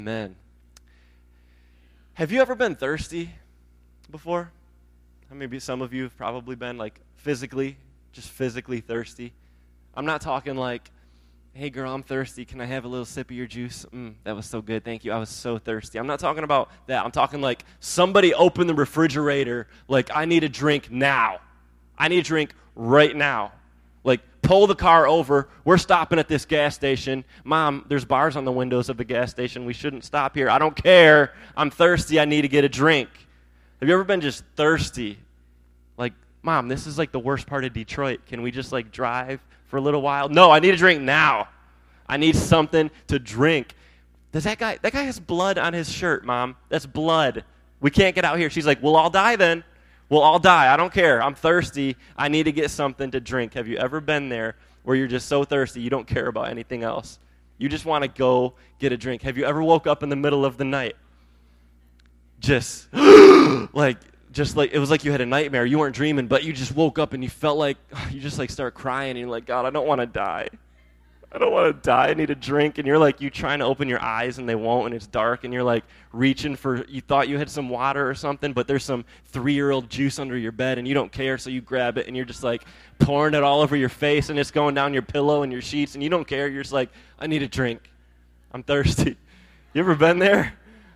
Amen. Have you ever been thirsty before? Maybe some of you have probably been just physically thirsty. I'm not talking like, hey girl, I'm thirsty. Can I have a little sip of your juice? That was so good. Thank you. I was so thirsty. I'm not talking about that. I'm talking like somebody open the refrigerator. Like, I need a drink now. I need a drink right now. Like, pull the car over. We're stopping at this gas station. Mom, there's bars on the windows of the gas station. We shouldn't stop here. I don't care. I'm thirsty. I need to get a drink. Have you ever been just thirsty? Like, Mom, this is like the worst part of Detroit. Can we just like drive for a little while? No, I need a drink now. I need something to drink. That guy has blood on his shirt, Mom. That's blood. We can't get out here. She's like, we'll all die then. We'll all die. I don't care. I'm thirsty. I need to get something to drink. Have you ever been there where you're just so thirsty you don't care about anything else? You just want to go get a drink. Have you ever woke up in the middle of the night? Just like it was like you had a nightmare. You weren't dreaming, but you just woke up and you felt like you just like start crying and you're like, God, I don't want to die. I don't want to die. I need a drink. And you're like, you trying to open your eyes and they won't, and it's dark, and you're like reaching for, you thought you had some water or something, but there's some 3-year-old juice under your bed and you don't care, so you grab it and you're just like pouring it all over your face and it's going down your pillow and your sheets and you don't care. You're just like, I need a drink. I'm thirsty. You ever been there?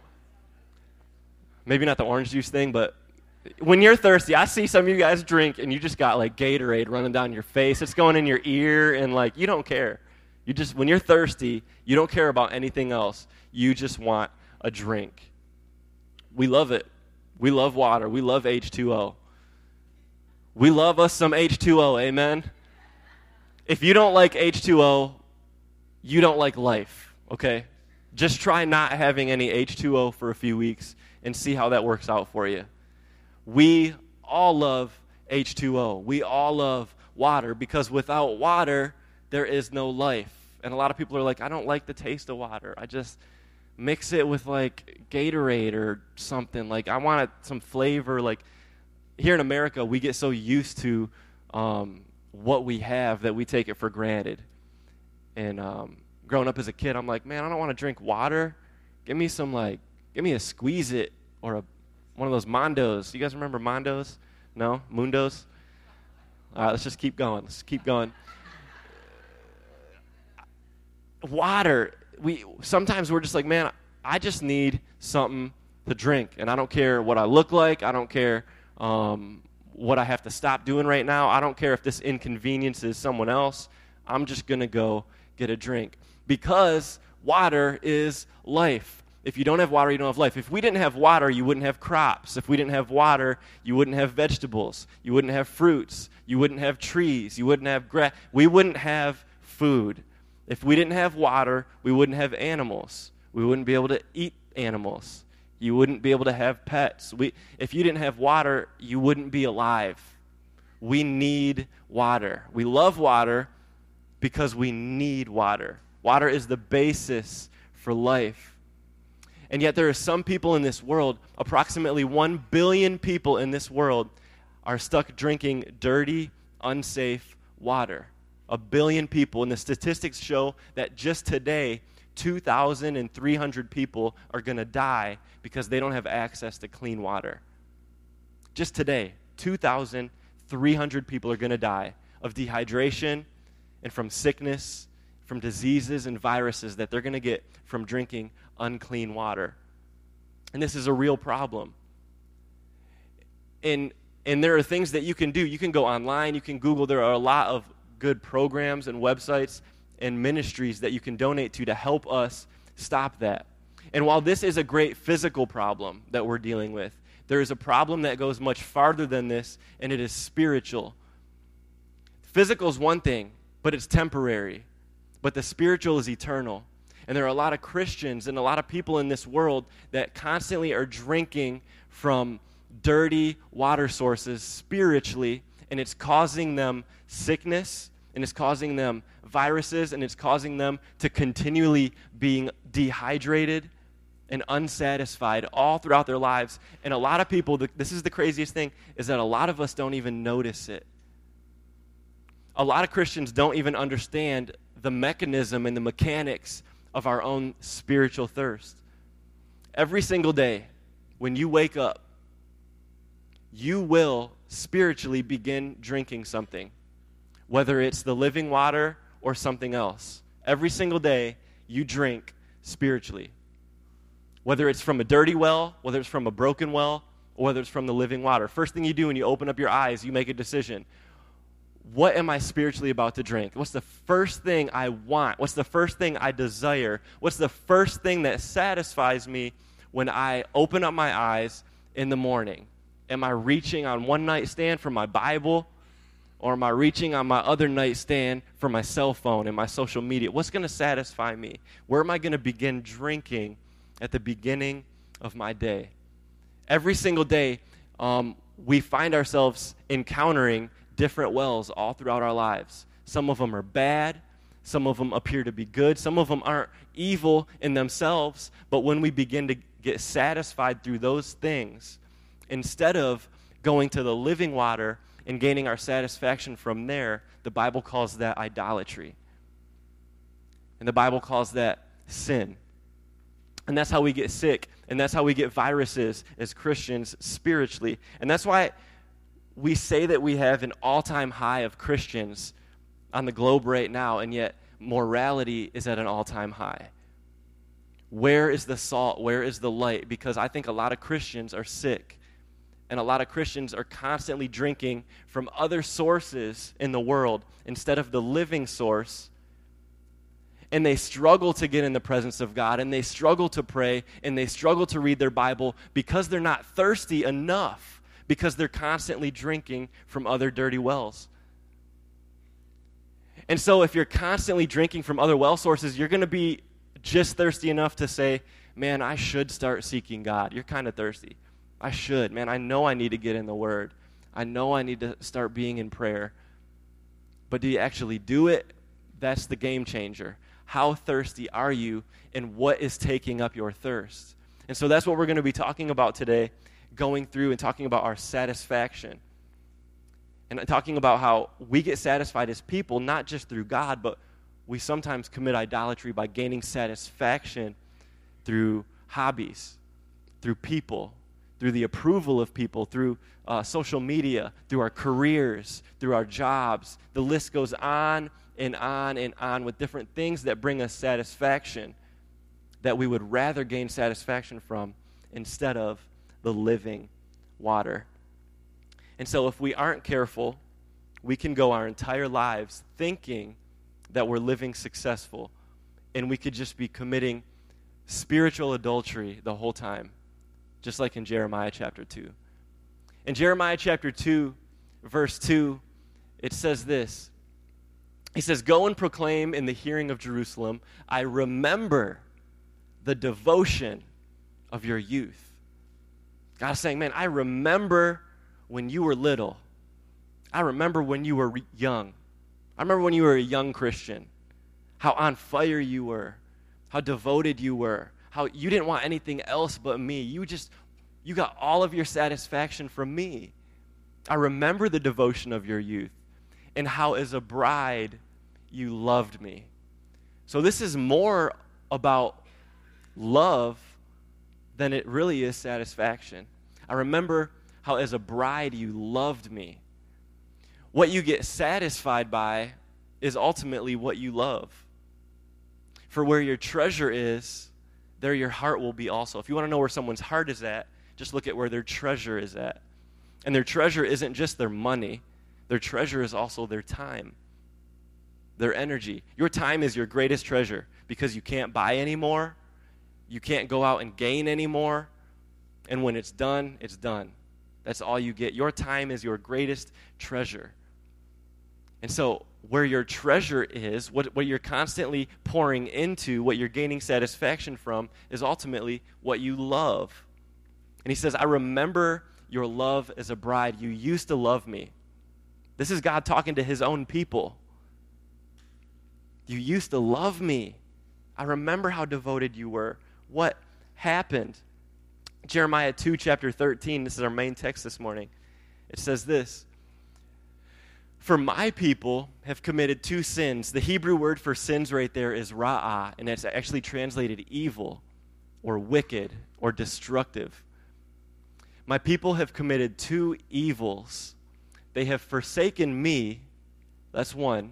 Maybe not the orange juice thing, but when you're thirsty, I see some of you guys drink and you just got like Gatorade running down your face. It's going in your ear and like you don't care. When you're thirsty, you don't care about anything else. You just want a drink. We love it. We love water. We love H2O. We love us some H2O, amen? If you don't like H2O, you don't like life, okay? Just try not having any H2O for a few weeks and see how that works out for you. We all love H2O. We all love water because without water, there is no life. And a lot of people are like, I don't like the taste of water. I just mix it with like Gatorade or something. Like, I want some flavor. Like, here in America, we get so used to what we have that we take it for granted. And growing up as a kid, I'm like, man, I don't want to drink water. Give me a Squeeze It or one of those Mondos. You guys remember Mondos? No? Mundos? All right, let's just keep going. Let's keep going. Water, sometimes we're just like, man, I just need something to drink, and I don't care what I look like. I don't care what I have to stop doing right now. I don't care if this inconveniences someone else. I'm just going to go get a drink because water is life. If you don't have water, you don't have life. If we didn't have water, you wouldn't have crops. If we didn't have water, you wouldn't have vegetables. You wouldn't have fruits. You wouldn't have trees. You wouldn't have grass. We wouldn't have food. If we didn't have water, we wouldn't have animals. We wouldn't be able to eat animals. You wouldn't be able to have pets. If you didn't have water, you wouldn't be alive. We need water. We love water because we need water. Water is the basis for life. And yet there are some people in this world, approximately 1 billion people in this world, are stuck drinking dirty, unsafe water. 1 billion people, and the statistics show that just today, 2,300 people are going to die because they don't have access to clean water. Just today, 2,300 people are going to die of dehydration and from sickness, from diseases and viruses that they're going to get from drinking unclean water. And this is a real problem. And there are things that you can do. You can go online, you can Google. There are a lot of good programs and websites and ministries that you can donate to help us stop that. And while this is a great physical problem that we're dealing with, there is a problem that goes much farther than this, and it is spiritual. Physical is one thing, but it's temporary. But the spiritual is eternal. And there are a lot of Christians and a lot of people in this world that constantly are drinking from dirty water sources spiritually, and it's causing them sickness, and it's causing them viruses, and it's causing them to continually being dehydrated and unsatisfied all throughout their lives. And a lot of people, this is the craziest thing, is that a lot of us don't even notice it. A lot of Christians don't even understand the mechanism and the mechanics of our own spiritual thirst. Every single day, when you wake up, you will spiritually begin drinking something, whether it's the living water or something else. Every single day, you drink spiritually. Whether it's from a dirty well, whether it's from a broken well, or whether it's from the living water. First thing you do when you open up your eyes, you make a decision. What am I spiritually about to drink? What's the first thing I want? What's the first thing I desire? What's the first thing that satisfies me when I open up my eyes in the morning? Am I reaching on one nightstand for my Bible? Or am I reaching on my other nightstand for my cell phone and my social media? What's going to satisfy me? Where am I going to begin drinking at the beginning of my day? Every single day, we find ourselves encountering different wells all throughout our lives. Some of them are bad. Some of them appear to be good. Some of them aren't evil in themselves. But when we begin to get satisfied through those things, instead of going to the living water and gaining our satisfaction from there, the Bible calls that idolatry. And the Bible calls that sin. And that's how we get sick, and that's how we get viruses as Christians spiritually. And that's why we say that we have an all-time high of Christians on the globe right now, and yet morality is at an all-time high. Where is the salt? Where is the light? Because I think a lot of Christians are sick. And a lot of Christians are constantly drinking from other sources in the world instead of the living source. And they struggle to get in the presence of God, and they struggle to pray, and they struggle to read their Bible because they're not thirsty enough, because they're constantly drinking from other dirty wells. And so if you're constantly drinking from other well sources, you're going to be just thirsty enough to say, man, I should start seeking God. You're kind of thirsty. I should. Man, I know I need to get in the Word. I know I need to start being in prayer. But do you actually do it? That's the game changer. How thirsty are you, and what is taking up your thirst? And so that's what we're going to be talking about today, going through and talking about our satisfaction. And talking about how we get satisfied as people, not just through God, but we sometimes commit idolatry by gaining satisfaction through hobbies, through people, through the approval of people, through social media, through our careers, through our jobs. The list goes on and on and on with different things that bring us satisfaction that we would rather gain satisfaction from instead of the living water. And so if we aren't careful, we can go our entire lives thinking that we're living successful, and we could just be committing spiritual adultery the whole time, just like in Jeremiah chapter 2. In Jeremiah chapter 2, verse 2, it says this. He says, "Go and proclaim in the hearing of Jerusalem, I remember the devotion of your youth." God's saying, man, I remember when you were little. I remember when you were young. I remember when you were a young Christian, how on fire you were, how devoted you were, how you didn't want anything else but me. You got all of your satisfaction from me. I remember the devotion of your youth and how as a bride you loved me. So this is more about love than it really is satisfaction. I remember how as a bride you loved me. What you get satisfied by is ultimately what you love. For where your treasure is, there your heart will be also. If you want to know where someone's heart is at, just look at where their treasure is at. And their treasure isn't just their money. Their treasure is also their time, their energy. Your time is your greatest treasure because you can't buy anymore. You can't go out and gain anymore. And when it's done, it's done. That's all you get. Your time is your greatest treasure. And so where your treasure is, what you're constantly pouring into, what you're gaining satisfaction from, is ultimately what you love. And he says, I remember your love as a bride. You used to love me. This is God talking to his own people. You used to love me. I remember how devoted you were. What happened? Jeremiah 2, chapter 13, this is our main text this morning. It says this, "For my people have committed two sins." The Hebrew word for sins right there is ra'ah, and it's actually translated evil. or wicked or destructive. My people have committed two evils. They have forsaken me, that's one,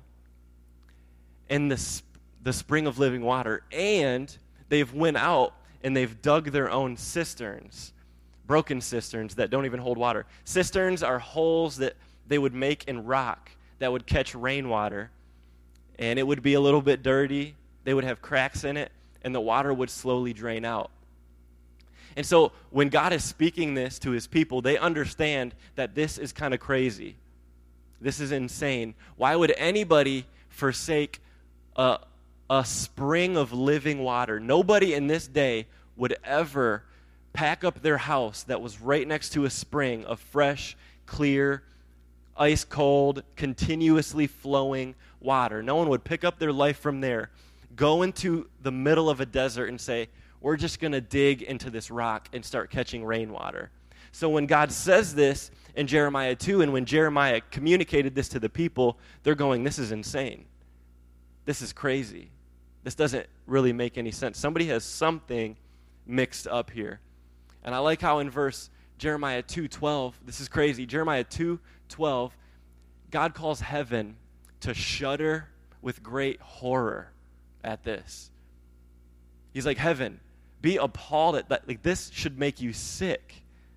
and the spring of living water, and they've went out and they've dug their own cisterns, broken cisterns that don't even hold water. Cisterns are holes that they would make in rock that would catch rainwater, and it would be a little bit dirty. They would have cracks in it, and the water would slowly drain out. And so when God is speaking this to his people, they understand that this is kind of crazy. This is insane. Why would anybody forsake a spring of living water? Nobody in this day would ever pack up their house that was right next to a spring of fresh, clear, ice cold, continuously flowing water. No one would pick up their life from there, go into the middle of a desert and say, we're just going to dig into this rock and start catching rainwater. So when God says this in Jeremiah 2, and when Jeremiah communicated this to the people, they're going, this is insane. This is crazy. This doesn't really make any sense. Somebody has something mixed up here. And I like how in Jeremiah 2:12, this is crazy. Jeremiah 2:12, God calls heaven to shudder with great horror at this. He's like, heaven, be appalled at that. Like, this should make you sick.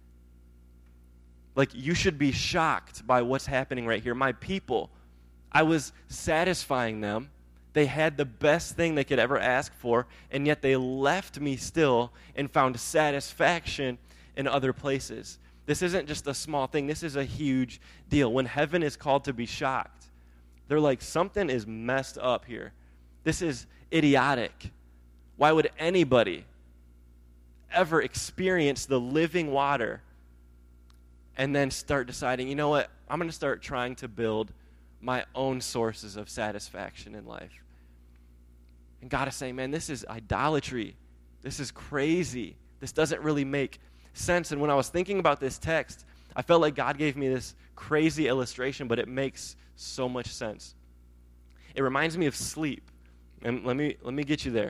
Like, you should be shocked by what's happening right here. My people, I was satisfying them. They had the best thing they could ever ask for, and yet they left me still and found satisfaction in other places. This isn't just a small thing. This is a huge deal. When heaven is called to be shocked, they're like, something is messed up here. This is idiotic. Why would anybody ever experience the living water and then start deciding, you know what, I'm going to start trying to build my own sources of satisfaction in life? And God is saying, man, this is idolatry. This is crazy. This doesn't really make sense. And when I was thinking about this text, I felt like God gave me this crazy illustration, but it makes so much sense. It reminds me of sleep. And let me get you there.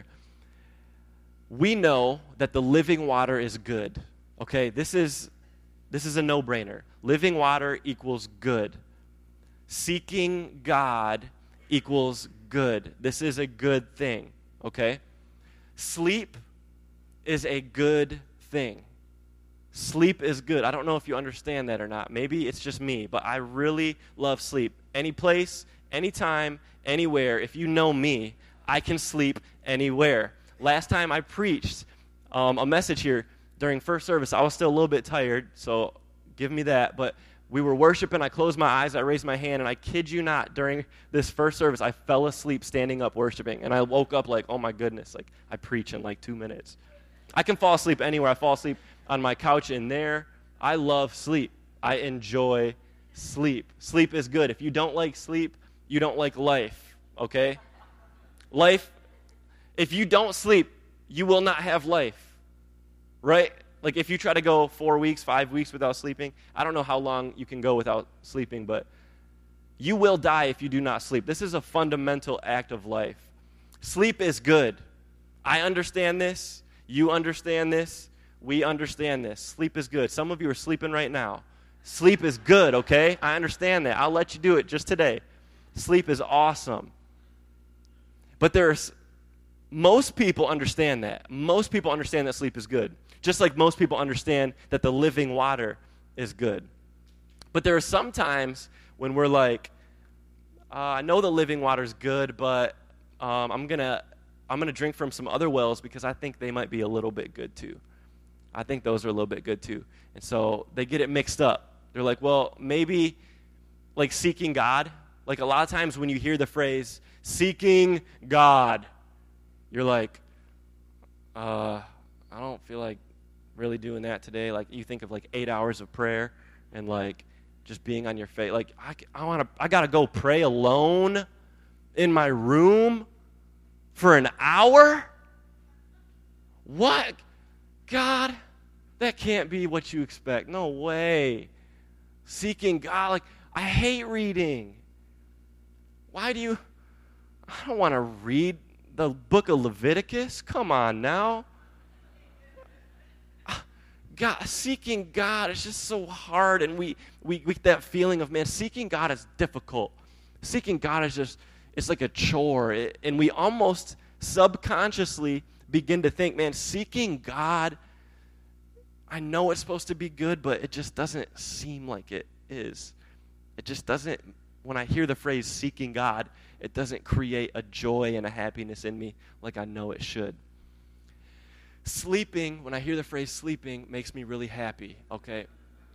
We know that the living water is good. Okay, this is a no-brainer. Living water equals good. Seeking God equals good. This is a good thing, okay? Sleep is a good thing. Sleep is good. I don't know if you understand that or not. Maybe it's just me, but I really love sleep. Any place, anytime, anywhere. If you know me, I can sleep anywhere. Last time I preached a message here during first service, I was still a little bit tired, so give me that, but we were worshiping, I closed my eyes, I raised my hand, and I kid you not, during this first service, I fell asleep standing up worshiping, and I woke up like, oh my goodness, like I preach in like 2 minutes. I can fall asleep anywhere. I fall asleep on my couch in there. I love sleep. I enjoy sleep. Sleep is good. If you don't like sleep, you don't like life, okay? Life, if you don't sleep, you will not have life, right? Like if you try to go 4 weeks, 5 weeks without sleeping, I don't know how long you can go without sleeping, but you will die if you do not sleep. This is a fundamental act of life. Sleep is good. I understand this. You understand this. We understand this. Sleep is good. Some of you are sleeping right now. Sleep is good, okay? I understand that. I'll let you do it just today. Sleep is awesome. But most people understand that. Most people understand that sleep is good. Just like most people understand that the living water is good. But there are some times when we're like, I know the living water is good, but I'm gonna drink from some other wells because I think they might be a little bit good too. I think those are a little bit good too. And so they get it mixed up. They're like, well, maybe like seeking God. Like a lot of times when you hear the phrase, seeking God, you're like, I don't feel like really doing that today. Like you think of like 8 hours of prayer and like just being on your face. Like I gotta go pray alone in my room for an hour? What? God, that can't be what you expect. No way. Seeking God, like I hate reading. I don't want to read the book of Leviticus. Come on now. seeking God is just so hard, and we get that feeling of, man, seeking God is difficult. Seeking God is just, it's like a chore, and we almost subconsciously begin to think, man, seeking God, I know it's supposed to be good, but it just doesn't seem like it is. It just doesn't, when I hear the phrase seeking God, it doesn't create a joy and a happiness in me like I know it should. Sleeping, when I hear the phrase sleeping, makes me really happy, okay?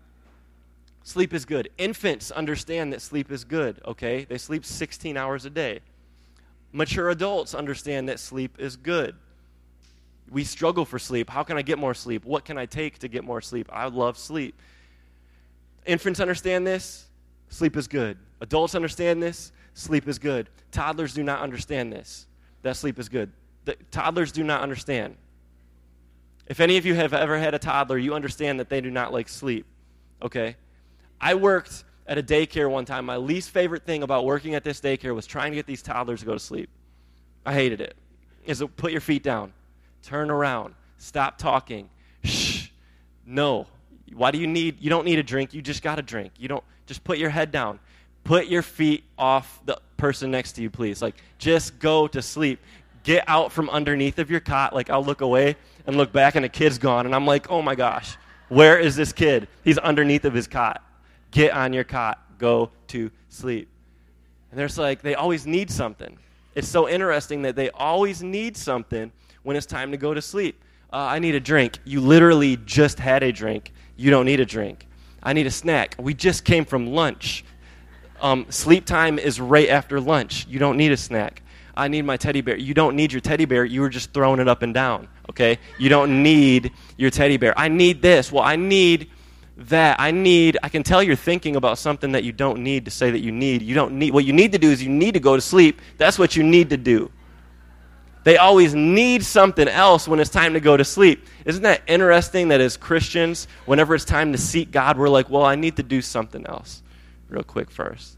Sleep is good. Infants understand that sleep is good, okay? They sleep 16 hours a day. Mature adults understand that sleep is good. We struggle for sleep. How can I get more sleep? What can I take to get more sleep? I love sleep. Infants understand this. Sleep is good. Adults understand this. Sleep is good. Toddlers do not understand this, that sleep is good. Toddlers do not understand. If any of you have ever had a toddler, you understand that they do not like sleep, okay? I worked at a daycare one time. My least favorite thing about working at this daycare was trying to get these toddlers to go to sleep. I hated it. Is put your feet down. Turn around. Stop talking. Shh. No. Why do you don't need a drink. You just got a drink. Just put your head down. Put your feet off the person next to you, please. Like, just go to sleep. Get out from underneath of your cot. Like, I'll look away and look back, and the kid's gone. And I'm like, oh, my gosh, where is this kid? He's underneath of his cot. Get on your cot. Go to sleep. And there's like, they always need something. It's so interesting that they always need something when it's time to go to sleep. I need a drink. You literally just had a drink. You don't need a drink. I need a snack. We just came from lunch. Sleep time is right after lunch. You don't need a snack. I need my teddy bear. You don't need your teddy bear. You were just throwing it up and down, okay? You don't need your teddy bear. I need this. Well, I need that. I can tell you're thinking about something that you don't need to say that you need. You don't need. What you need to do is you need to go to sleep. That's what you need to do. They always need something else when it's time to go to sleep. Isn't that interesting that as Christians, whenever it's time to seek God, we're like, well, I need to do something else real quick first.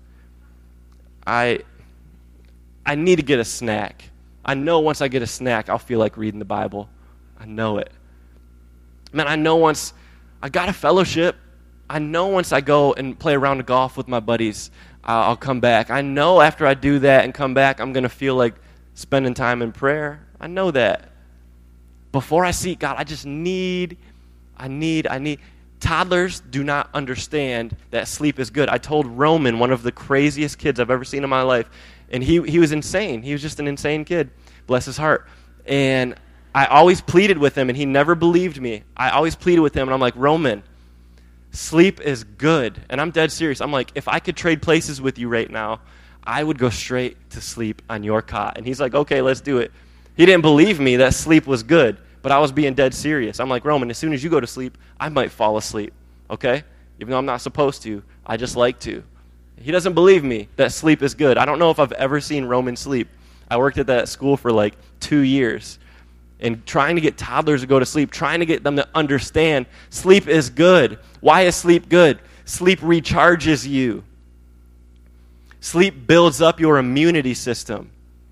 I need to get a snack. I know once I get a snack, I'll feel like reading the Bible. I know it. Man, I know once I got a fellowship, I know once I go and play a round of golf with my buddies, I'll come back. I know after I do that and come back, I'm going to feel like spending time in prayer. I know that. Before I seek God, I just need. Toddlers do not understand that sleep is good. I told Roman, one of the craziest kids I've ever seen in my life, and he was insane. He was just an insane kid. Bless his heart. And I always pleaded with him, and he never believed me. I always pleaded with him, and I'm like, Roman, sleep is good. And I'm dead serious. I'm like, if I could trade places with you right now, I would go straight to sleep on your cot. And he's like, okay, let's do it. He didn't believe me that sleep was good, but I was being dead serious. I'm like, Roman, as soon as you go to sleep, I might fall asleep, okay? Even though I'm not supposed to, I just like to. He doesn't believe me that sleep is good. I don't know if I've ever seen Roman sleep. I worked at that school for like 2 years. And trying to get toddlers to go to sleep, trying to get them to understand sleep is good. Why is sleep good? Sleep recharges you. Sleep builds up your immunity system.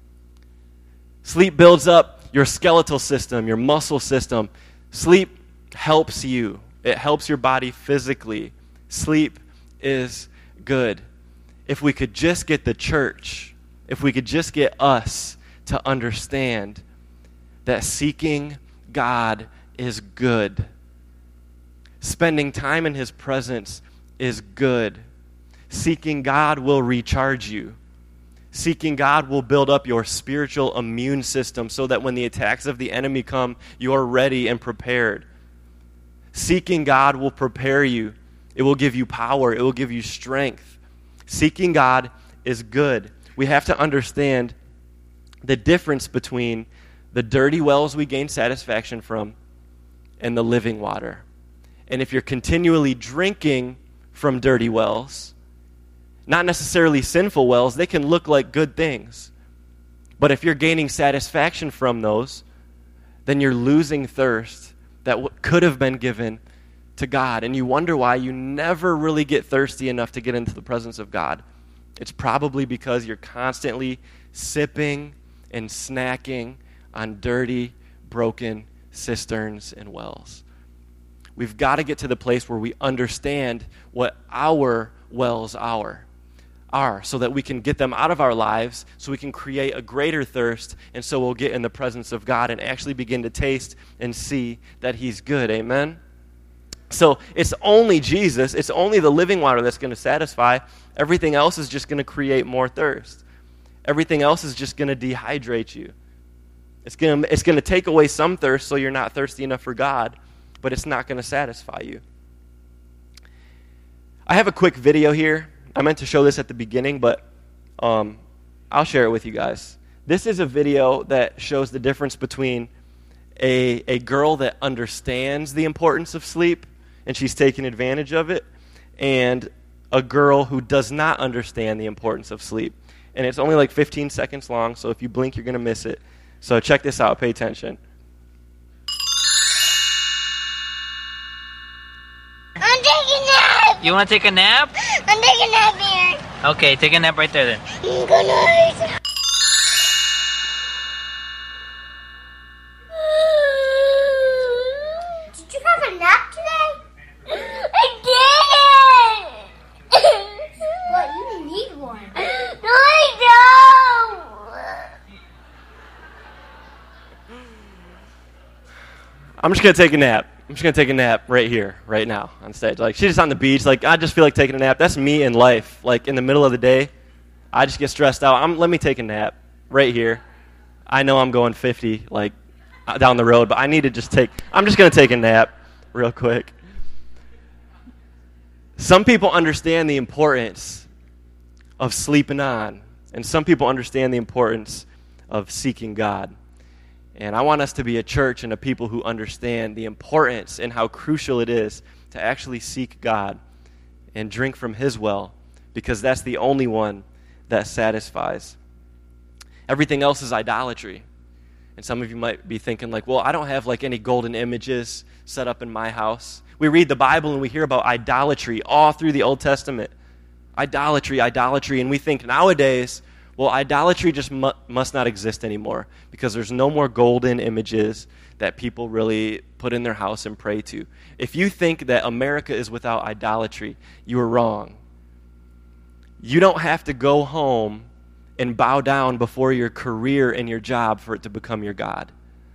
Sleep builds up your skeletal system, your muscle system. Sleep helps you. It helps your body physically. Sleep is good. If we could just get the church, if we could just get us to understand that seeking God is good. Spending time in His presence is good. Seeking God will recharge you. Seeking God will build up your spiritual immune system so that when the attacks of the enemy come, you're ready and prepared. Seeking God will prepare you. It will give you power. It will give you strength. Seeking God is good. We have to understand the difference between the dirty wells we gain satisfaction from and the living water. And if you're continually drinking from dirty wells, not necessarily sinful wells, they can look like good things. But if you're gaining satisfaction from those, then you're losing thirst that could have been given to God. And you wonder why you never really get thirsty enough to get into the presence of God. It's probably because you're constantly sipping and snacking on dirty, broken cisterns and wells. We've got to get to the place where we understand what our wells are so that we can get them out of our lives, so we can create a greater thirst, and so we'll get in the presence of God and actually begin to taste and see that he's good. Amen? So it's only Jesus, it's only the living water that's going to satisfy. Everything else is just going to create more thirst. Everything else is just going to dehydrate you. It's going to take away some thirst so you're not thirsty enough for God, but it's not going to satisfy you. I have a quick video here. I meant to show this at the beginning, but I'll share it with you guys. This is a video that shows the difference between a girl that understands the importance of sleep and she's taking advantage of it, and a girl who does not understand the importance of sleep. And it's only like 15 seconds long, so if you blink, you're going to miss it. So check this out. Pay attention. I'm taking a nap. You want to take a nap? I'm taking a nap here. Okay, take a nap right there then. Good night. Did you have a nap today? I didn't. But you need one. No, I don't. I'm just going to take a nap. I'm just going to take a nap right here, right now, on stage. Like, she's just on the beach. Like, I just feel like taking a nap. That's me in life. Like, in the middle of the day, I just get stressed out. Let me take a nap right here. I know I'm going 50, like, down the road, but I need to I'm just going to take a nap real quick. Some people understand the importance of sleeping on, and some people understand the importance of seeking God. And I want us to be a church and a people who understand the importance and how crucial it is to actually seek God and drink from his well, because that's the only one that satisfies. Everything else is idolatry. And some of you might be thinking like, well, I don't have like any golden images set up in my house. We read the Bible and we hear about idolatry all through the Old Testament. Idolatry, and we think nowadays, well, idolatry just must not exist anymore because there's no more golden images that people really put in their house and pray to. If you think that America is without idolatry, you are wrong. You don't have to go home and bow down before your career and your job for it to become your God.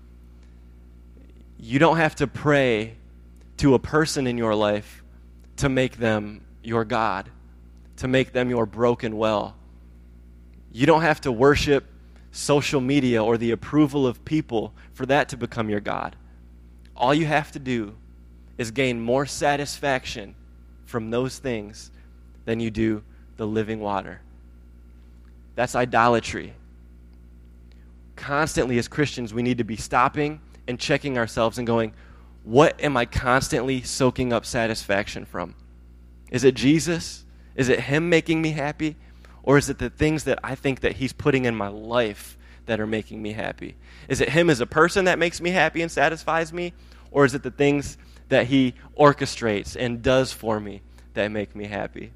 You don't have to pray to a person in your life to make them your God, to make them your broken well. You don't have to worship social media or the approval of people for that to become your God. All you have to do is gain more satisfaction from those things than you do the living water. That's idolatry. Constantly as Christians, we need to be stopping and checking ourselves and going, what am I constantly soaking up satisfaction from? Is it Jesus? Is it him making me happy? Or is it the things that I think that he's putting in my life that are making me happy? Is it him as a person that makes me happy and satisfies me? Or is it the things that he orchestrates and does for me that make me happy?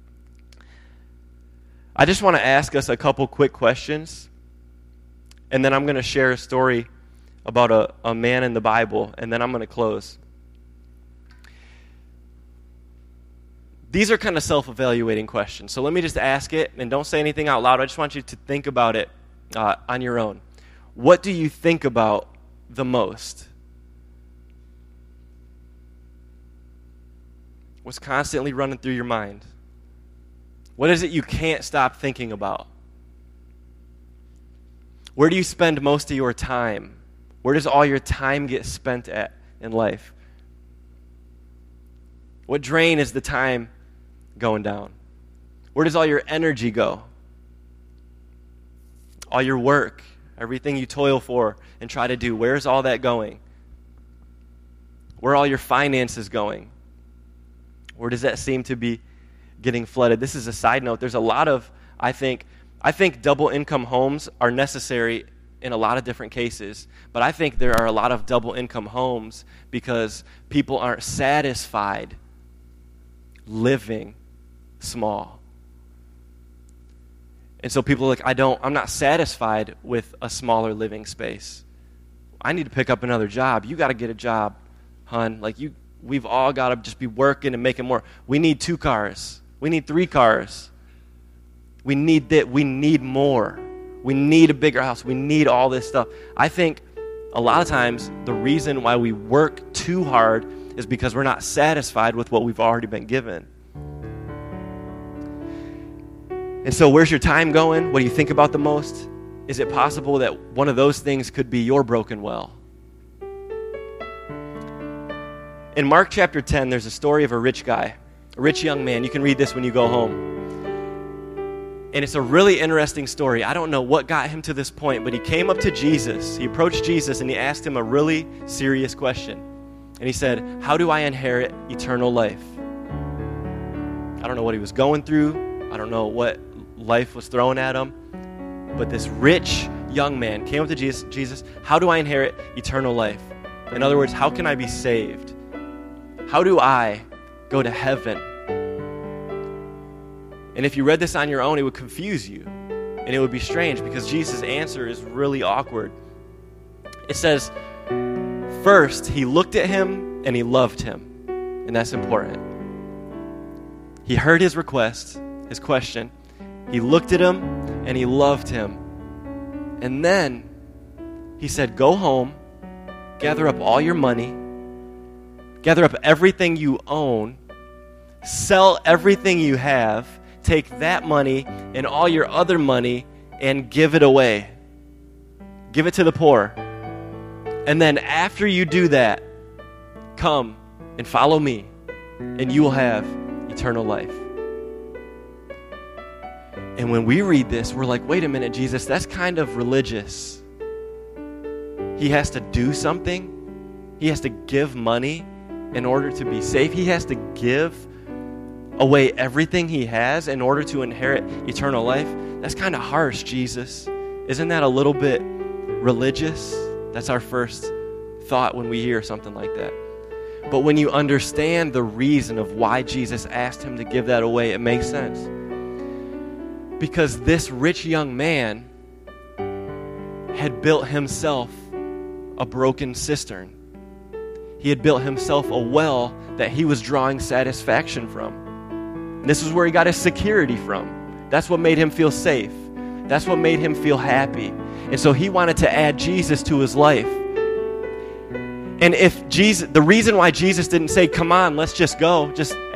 I just want to ask us a couple quick questions, and then I'm going to share a story about a man in the Bible, and then I'm going to close. These are kind of self-evaluating questions, so let me just ask it, and don't say anything out loud. I just want you to think about it on your own. What do you think about the most? What's constantly running through your mind? What is it you can't stop thinking about? Where do you spend most of your time? Where does all your time get spent at in life? What drain is the time going down? Where does all your energy go? All your work, everything you toil for and try to do, where's all that going? Where are all your finances going? Where does that seem to be getting flooded? This is a side note. There's a lot of, I think double income homes are necessary in a lot of different cases, but I think there are a lot of double income homes because people aren't satisfied living small. And so people are like, I'm not satisfied with a smaller living space. I need to pick up another job. You got to get a job, hun. Like, we've all got to just be working and making more. We need 2 cars. We need 3 cars. We need that. We need more. We need a bigger house. We need all this stuff. I think a lot of times the reason why we work too hard is because we're not satisfied with what we've already been given. And so where's your time going? What do you think about the most? Is it possible that one of those things could be your broken well? In Mark chapter 10, there's a story of a rich guy, a rich young man. You can read this when you go home. And it's a really interesting story. I don't know what got him to this point, but he came up to Jesus. He approached Jesus and he asked him a really serious question. And he said, how do I inherit eternal life? I don't know what he was going through. I don't know what life was throwing at him. But this rich young man came up to Jesus, how do I inherit eternal life? In other words, how can I be saved? How do I go to heaven? And if you read this on your own, it would confuse you. And it would be strange because Jesus' answer is really awkward. It says, first, he looked at him and he loved him. And that's important. He heard his request, his question. He looked at him and he loved him. And then he said, go home, gather up all your money, gather up everything you own, sell everything you have, take that money and all your other money and give it away. Give it to the poor. And then after you do that, come and follow me, and you will have eternal life. And when we read this, we're like, wait a minute, Jesus, that's kind of religious. He has to do something. He has to give money in order to be saved. He has to give away everything he has in order to inherit eternal life. That's kind of harsh, Jesus. Isn't that a little bit religious? That's our first thought when we hear something like that. But when you understand the reason of why Jesus asked him to give that away, it makes sense. Because this rich young man had built himself a broken cistern. He had built himself a well that he was drawing satisfaction from. This is where he got his security from. That's what made him feel safe. That's what made him feel happy. And so he wanted to add Jesus to his life. And if Jesus, the reason why Jesus didn't say, come on, let's just go,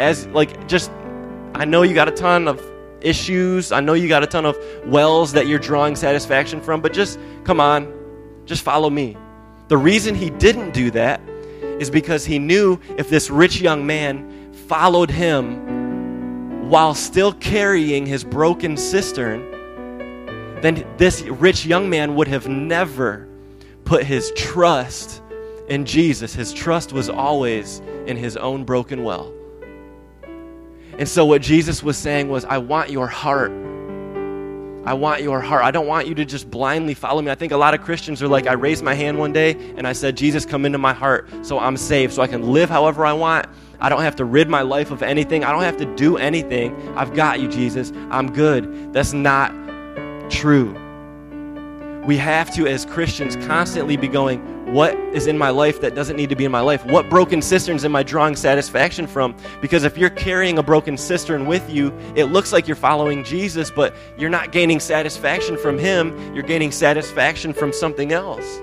I know you got a ton of issues. I know you got a ton of wells that you're drawing satisfaction from, but just come on, just follow me. The reason he didn't do that is because he knew if this rich young man followed him while still carrying his broken cistern, then this rich young man would have never put his trust in Jesus. His trust was always in his own broken well. And so what Jesus was saying was, I want your heart. I want your heart. I don't want you to just blindly follow me. I think a lot of Christians are like, I raised my hand one day and I said, Jesus, come into my heart so I'm saved, so I can live however I want. I don't have to rid my life of anything. I don't have to do anything. I've got you, Jesus. I'm good. That's not true. We have to, as Christians, constantly be going, what is in my life that doesn't need to be in my life? What broken cisterns am I drawing satisfaction from? Because if you're carrying a broken cistern with you, it looks like you're following Jesus, but you're not gaining satisfaction from him. You're gaining satisfaction from something else.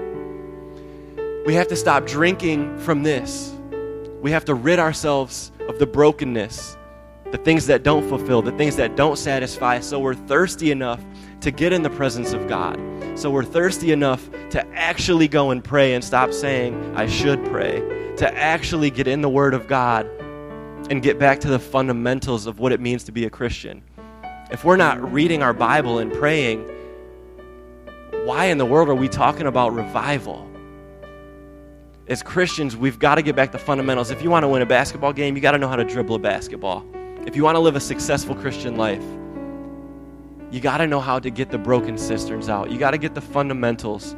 We have to stop drinking from this. We have to rid ourselves of the brokenness, the things that don't fulfill, the things that don't satisfy, so we're thirsty enough to get in the presence of God. So we're thirsty enough to actually go and pray and stop saying, I should pray, to actually get in the Word of God and get back to the fundamentals of what it means to be a Christian. If we're not reading our Bible and praying, why in the world are we talking about revival? As Christians, we've got to get back to fundamentals. If you want to win a basketball game, you got to know how to dribble a basketball. If you want to live a successful Christian life, you got to know how to get the broken cisterns out. You got to get the fundamentals.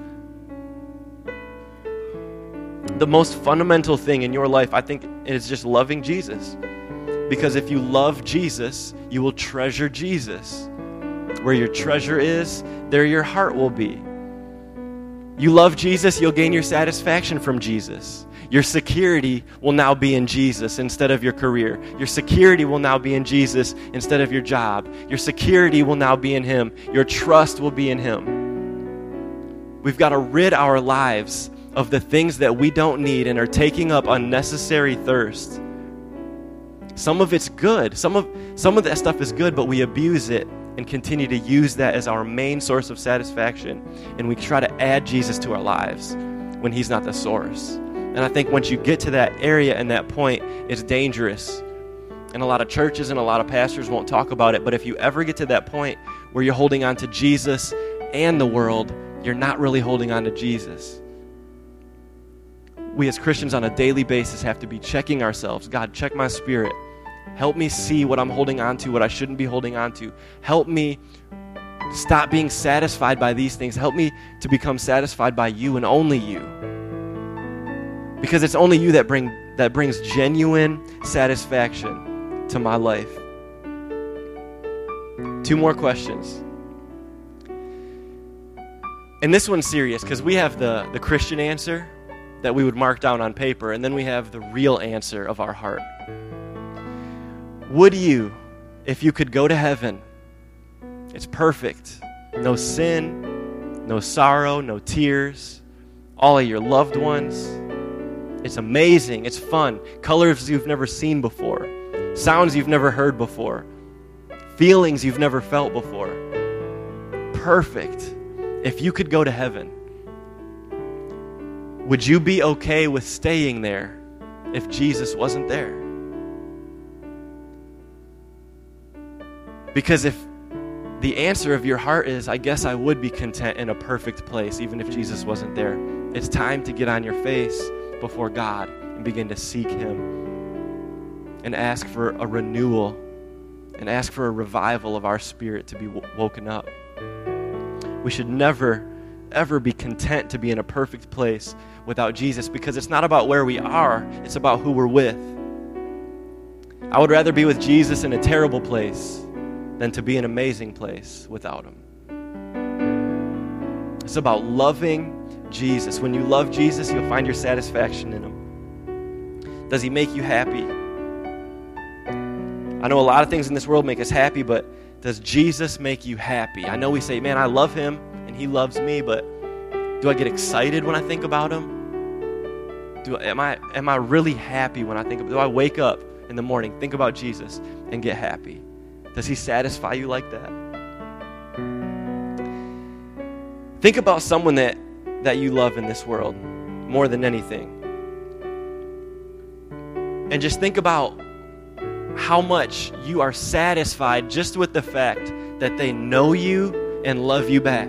The most fundamental thing in your life, I think, is just loving Jesus. Because if you love Jesus, you will treasure Jesus. Where your treasure is, there your heart will be. You love Jesus, you'll gain your satisfaction from Jesus. Your security will now be in Jesus instead of your career. Your security will now be in Jesus instead of your job. Your security will now be in him. Your trust will be in him. We've got to rid our lives of the things that we don't need and are taking up unnecessary thirst. Some of it's good. Some of that stuff is good, but we abuse it and continue to use that as our main source of satisfaction. And we try to add Jesus to our lives when he's not the source. And I think once you get to that area and that point, it's dangerous. And a lot of churches and a lot of pastors won't talk about it. But if you ever get to that point where you're holding on to Jesus and the world, you're not really holding on to Jesus. We as Christians on a daily basis have to be checking ourselves. God, check my spirit. Help me see what I'm holding on to, what I shouldn't be holding on to. Help me stop being satisfied by these things. Help me to become satisfied by you and only you. Because it's only you that brings genuine satisfaction to my life. 2 more questions. And this one's serious because we have the Christian answer that we would mark down on paper, and then we have the real answer of our heart. Would you, if you could go to heaven, it's perfect, no sin, no sorrow, no tears, all of your loved ones, it's amazing, it's fun, colors you've never seen before, sounds you've never heard before, feelings you've never felt before, perfect. If you could go to heaven, would you be okay with staying there if Jesus wasn't there? Because if the answer of your heart is, I guess I would be content in a perfect place even if Jesus wasn't there, it's time to get on your face before God and begin to seek him and ask for a renewal and ask for a revival of our spirit to be woken up. We should never, ever be content to be in a perfect place without Jesus, because it's not about where we are, it's about who we're with. I would rather be with Jesus in a terrible place than to be in an amazing place without him. It's about loving Jesus. When you love Jesus, you'll find your satisfaction in him. Does he make you happy? I know a lot of things in this world make us happy, but does Jesus make you happy? I know we say, man, I love him and he loves me, but do I get excited when I think about him? Am I really happy when I think do I wake up in the morning, think about Jesus, and get happy? Does he satisfy you like that? Think about someone that you love in this world more than anything. And just think about how much you are satisfied just with the fact that they know you and love you back.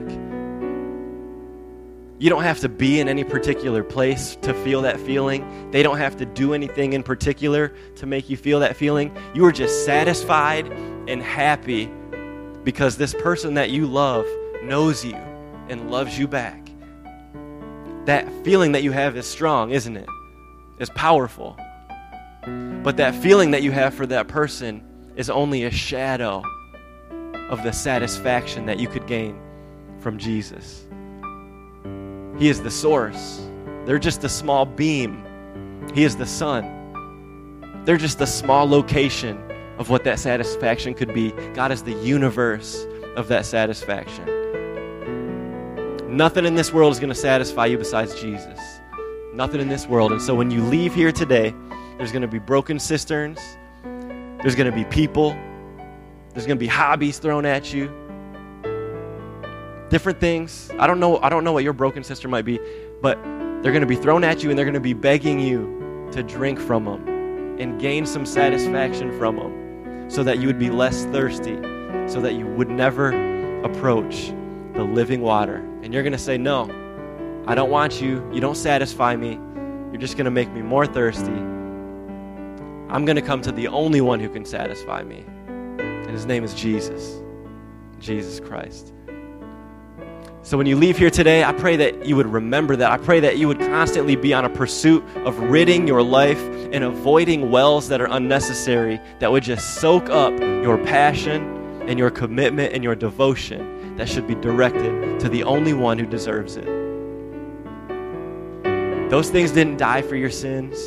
You don't have to be in any particular place to feel that feeling. They don't have to do anything in particular to make you feel that feeling. You are just satisfied and happy because this person that you love knows you and loves you back. That feeling that you have is strong, isn't it? It's powerful. But that feeling that you have for that person is only a shadow of the satisfaction that you could gain from Jesus. He is the source. They're just a small beam. He is the sun. They're just a small location of what that satisfaction could be. God is the universe of that satisfaction. Nothing in this world is going to satisfy you besides Jesus. Nothing in this world. And so when you leave here today, there's going to be broken cisterns. There's going to be people. There's going to be hobbies thrown at you. Different things. I don't know what your broken cistern might be, but they're going to be thrown at you and they're going to be begging you to drink from them and gain some satisfaction from them so that you would be less thirsty, so that you would never approach the living water. And you're going to say, no, I don't want you. You don't satisfy me. You're just going to make me more thirsty. I'm going to come to the only one who can satisfy me. And his name is Jesus. Jesus Christ. So when you leave here today, I pray that you would remember that. I pray that you would constantly be on a pursuit of ridding your life and avoiding wells that are unnecessary, that would just soak up your passion and your commitment and your devotion that should be directed to the only one who deserves it. Those things didn't die for your sins.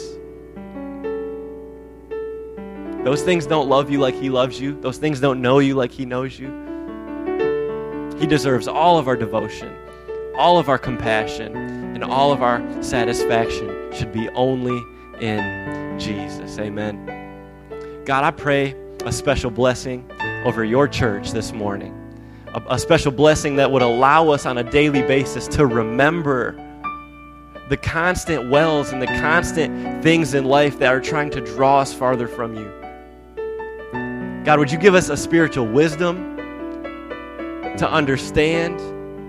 Those things don't love you like he loves you. Those things don't know you like he knows you. He deserves all of our devotion, all of our compassion, and all of our satisfaction should be only in Jesus. Amen. God, I pray a special blessing over your church this morning. A special blessing that would allow us on a daily basis to remember the constant wells and the constant things in life that are trying to draw us farther from you. God, would you give us a spiritual wisdom to understand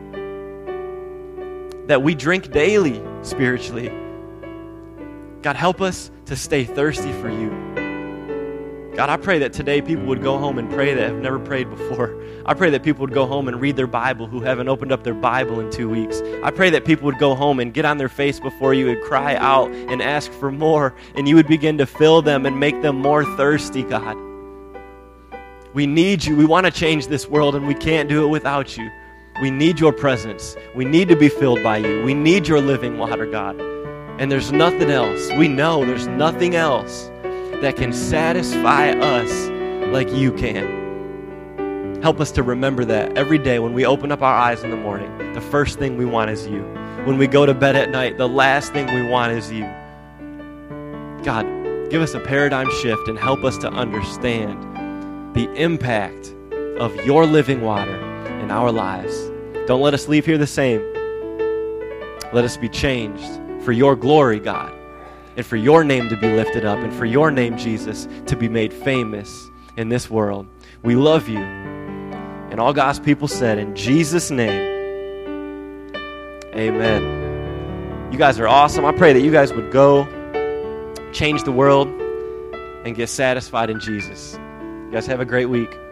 that we drink daily spiritually. God, help us to stay thirsty for you. God, I pray that today people would go home and pray that have never prayed before. I pray that people would go home and read their Bible who haven't opened up their Bible in 2 weeks. I pray that people would go home and get on their face before you and cry out and ask for more, and you would begin to fill them and make them more thirsty, God. We need you. We want to change this world, and we can't do it without you. We need your presence. We need to be filled by you. We need your living water, God. And there's nothing else. We know there's nothing else that can satisfy us like you can. Help us to remember that every day when we open up our eyes in the morning, the first thing we want is you. When we go to bed at night, the last thing we want is you. God, give us a paradigm shift and help us to understand the impact of your living water in our lives. Don't let us leave here the same. Let us be changed for your glory, God, and for your name to be lifted up, and for your name, Jesus, to be made famous in this world. We love you. And all God's people said, in Jesus' name, amen. You guys are awesome. I pray that you guys would go change the world and get satisfied in Jesus. You guys have a great week.